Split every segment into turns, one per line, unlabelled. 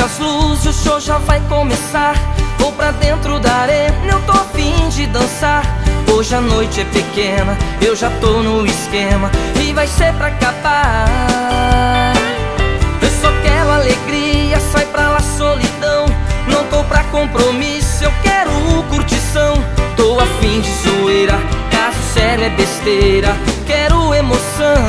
as luzes, o show já vai começar. Vou pra dentro da arena, eu tô a fim de dançar. Hoje a noite é pequena, eu já tô no esquema e vai ser pra acabar. Eu só quero alegria, sai pra lá solidão. Não tô pra compromisso, eu quero curtição. Tô a fim de zoeira, caso sério é besteira. Quero emoção.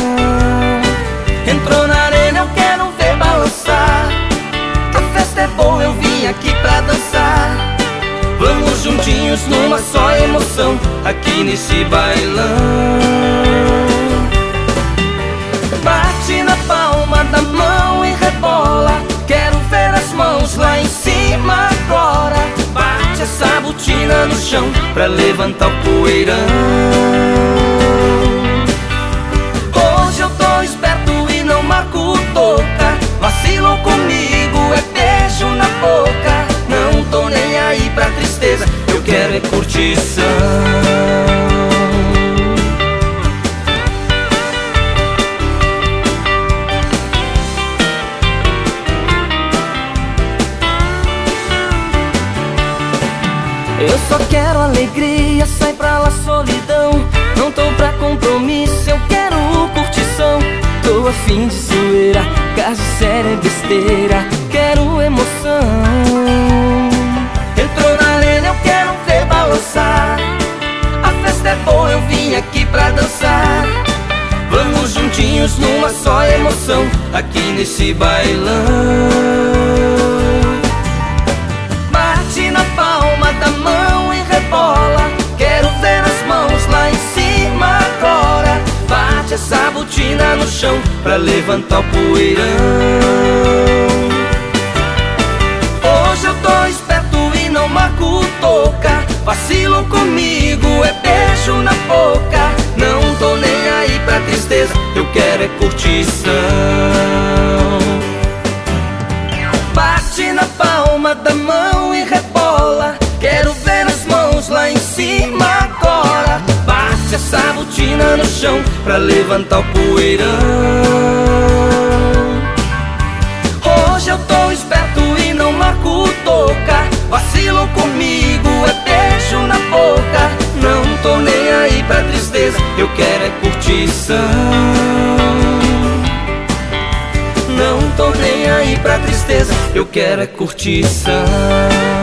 Entrou na arena, eu quero ver balançar. A festa é boa, eu vim aqui pra dançar. Vamos juntinhos numa só emoção, aqui nesse bailão. Bate na palma da mão e rebola. Quero ver as mãos lá em cima agora. Bate essa botina no chão pra levantar o poeirão. Hoje eu tô esperto e não marco toca. Vacilou comigo, é beijo na boca. Não tô nem aí pra tristeza, eu quero é curtição. Eu só quero alegria, sai pra lá solidão. Não tô pra compromisso, eu quero curtição. Tô a fim de zoeira, caso sério é besteira. Quero emoção. Entrou na arena, eu quero ver balançar. A festa é boa, eu vim aqui pra dançar. Vamos juntinhos numa só emoção, aqui nesse bailão. Bate na palma da mão e rebola. Quero ver as mãos lá em cima agora. Bate essa botina no chão pra levantar o poeirão. Hoje eu tô esperto e não marco toca. Vacilou comigo, é beijo na boca. Não tô nem aí pra tristeza, eu quero é curtição. Bate na palma da mão e rebola. Quero ver as mãos lá em cima agora. Bate essa botina no chão pra levantar o poeirão. Hoje eu tô esperto e não marco toca. Vacilou comigo, é beijo na boca. Não tô nem aí pra tristeza, eu quero é curtição. Não tô nem aí pra tristeza, eu quero é curtição.